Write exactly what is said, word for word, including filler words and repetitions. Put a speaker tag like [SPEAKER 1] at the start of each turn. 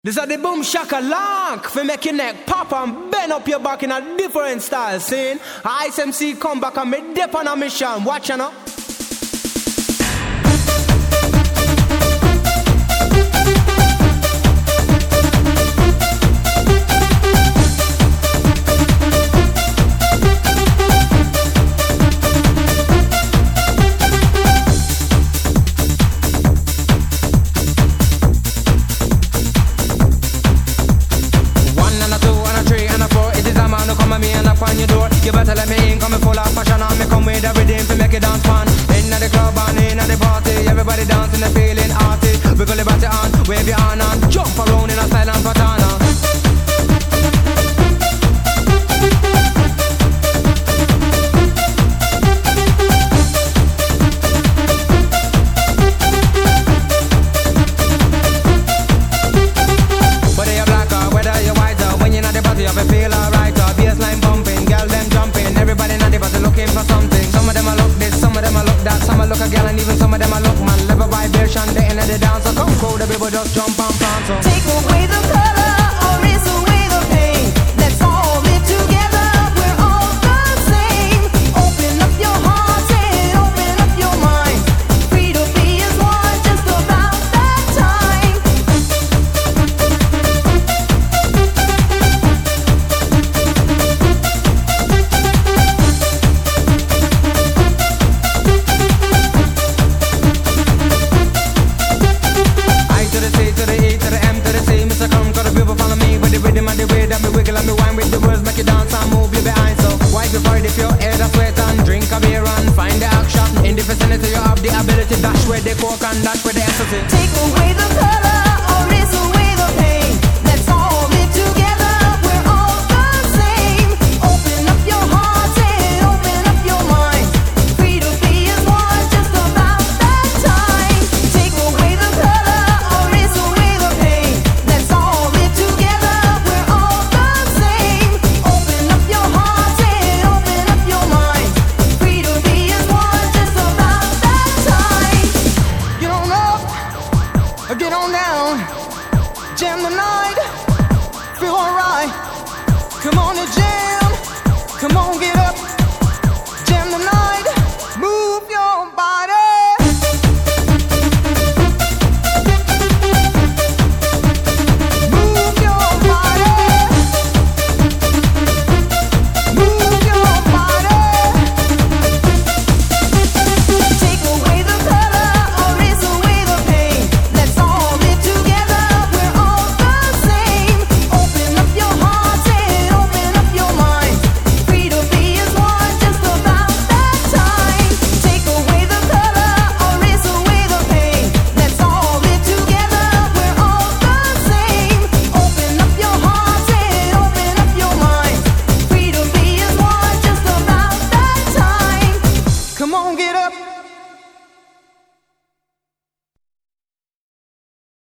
[SPEAKER 1] This is the boom shaka lank for make your neck pop and bend up your back in a different style. Seeing Ice M C come back and me dip on a mission. Watch you know.
[SPEAKER 2] On your door, you better let me in, coming full of passion on me, come with a rhythm to make it dance fun. Inna the club and inna the party, everybody dancing and feeling arty. Wiggle your body on, wave your hand on, jump around in a silent patana. Whether you're black or whether you're white, or when you're not the party, you feel alright. Bassline bumping, girl them jumping, everybody now they but looking for something. Some of them a look this, some of them a look that, some a look a girl and even some of them a look man. Level vibration, they end of the dance, so come cool, the people just jump and prance. So
[SPEAKER 3] take away the color, or erase away the pain. Let's all live together, we're all the same. Open up your heart and open up your mind. Free to be as one, just about that time.
[SPEAKER 2] Rhythm and the way that me wiggle and me wine with the words make you dance and move you behind. So wipe your forehead if your head a sweat and drink a beer and find the action. In the vicinity you have the ability, dash where the coke and dash where the ecstasy.
[SPEAKER 3] Take away the color or erase away the pain. Let's all live together, we're all the same. Open up your heart and open up your mind. Free to be as one, just about that time. Take away the color or erase away the pain. Let's all live together.
[SPEAKER 1] Get on down, jam the night, feel alright. Come on and jam, come on.